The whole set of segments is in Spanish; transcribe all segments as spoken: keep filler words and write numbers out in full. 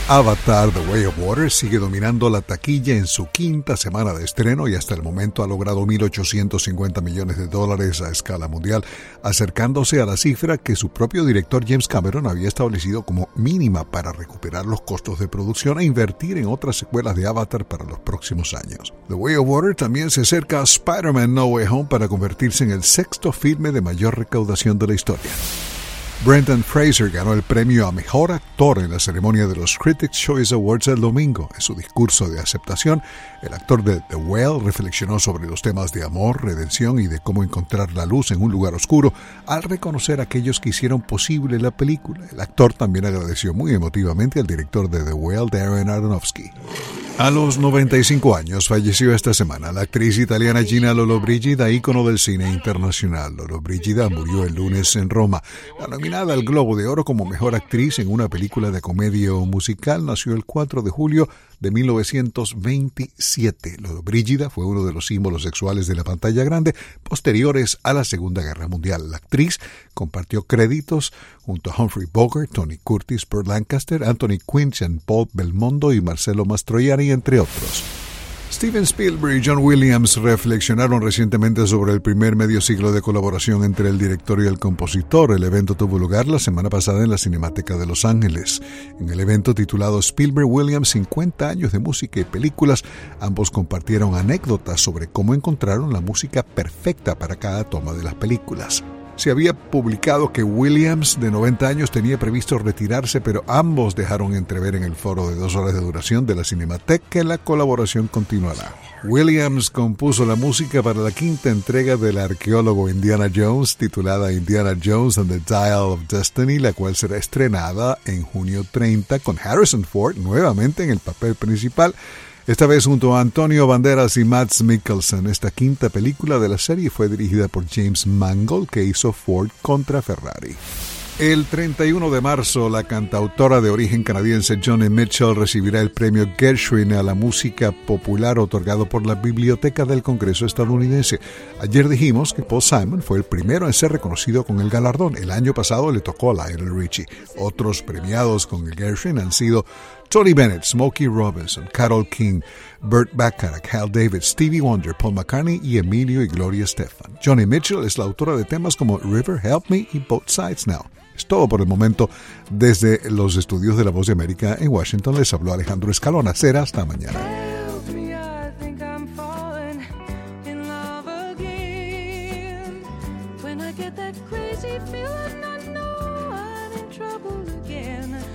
Avatar: The Way of Water sigue dominando la taquilla en su quinta semana de estreno y hasta el momento ha logrado mil ochocientos cincuenta millones de dólares a escala mundial, acercándose a la cifra que su propio director James Cameron había establecido como mínima para recuperar los costos de producción e invertir en otras secuelas de Avatar para los próximos años. The Way of Water también se acerca a Spider-Man: No Way Home para convertirse en el sexto filme de mayor recaudación de la historia. Brendan Fraser ganó el premio a Mejor Actor en la ceremonia de los Critics' Choice Awards el domingo. En su discurso de aceptación, el actor de The Whale reflexionó sobre los temas de amor, redención y de cómo encontrar la luz en un lugar oscuro al reconocer a aquellos que hicieron posible la película. El actor también agradeció muy emotivamente al director de The Whale, Darren Aronofsky. A los noventa y cinco años falleció esta semana la actriz italiana Gina Lollobrigida, ícono del cine internacional. Lollobrigida murió el lunes en Roma. La nominada al Globo de Oro como mejor actriz en una película de comedia o musical nació el cuatro de julio de mil novecientos veintisiete. Lollobrigida fue uno de los símbolos sexuales de la pantalla grande posteriores a la Segunda Guerra Mundial. La actriz compartió créditos junto a Humphrey Bogart, Tony Curtis, Burt Lancaster, Anthony Quinn, Jean-Paul Belmondo y Marcello Mastroianni, entre otros. Steven Spielberg y John Williams reflexionaron recientemente sobre el primer medio siglo de colaboración entre el director y el compositor. El evento tuvo lugar la semana pasada en la Cinemateca de Los Ángeles. En el evento titulado Spielberg-Williams, cincuenta años de música y películas, ambos compartieron anécdotas sobre cómo encontraron la música perfecta para cada toma de las películas. Se había publicado que Williams, de noventa años, tenía previsto retirarse, pero ambos dejaron entrever en el foro de dos horas de duración de la Cinemateca que la colaboración continuará. Williams compuso la música para la quinta entrega del arqueólogo Indiana Jones, titulada Indiana Jones and the Dial of Destiny, la cual será estrenada en junio treinta con Harrison Ford nuevamente en el papel principal, esta vez junto a Antonio Banderas y Mads Mikkelsen. Esta quinta película de la serie fue dirigida por James Mangold, que hizo Ford contra Ferrari. El treinta y uno de marzo, la cantautora de origen canadiense Joni Mitchell recibirá el premio Gershwin a la música popular otorgado por la Biblioteca del Congreso estadounidense. Ayer dijimos que Paul Simon fue el primero en ser reconocido con el galardón. El año pasado le tocó a Lionel Richie. Otros premiados con el Gershwin han sido Tony Bennett, Smokey Robinson, Carole King, Burt Bacharach, Hal David, Stevie Wonder, Paul McCartney y Emilio y Gloria Estefan. Joni Mitchell es la autora de temas como River, Help Me y Both Sides Now. Es todo por el momento. Desde los estudios de La Voz de América en Washington les habló Alejandro Escalona. Será hasta mañana.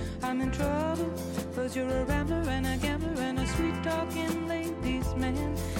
You're a rambler and a gambler and a sweet talking ladies man.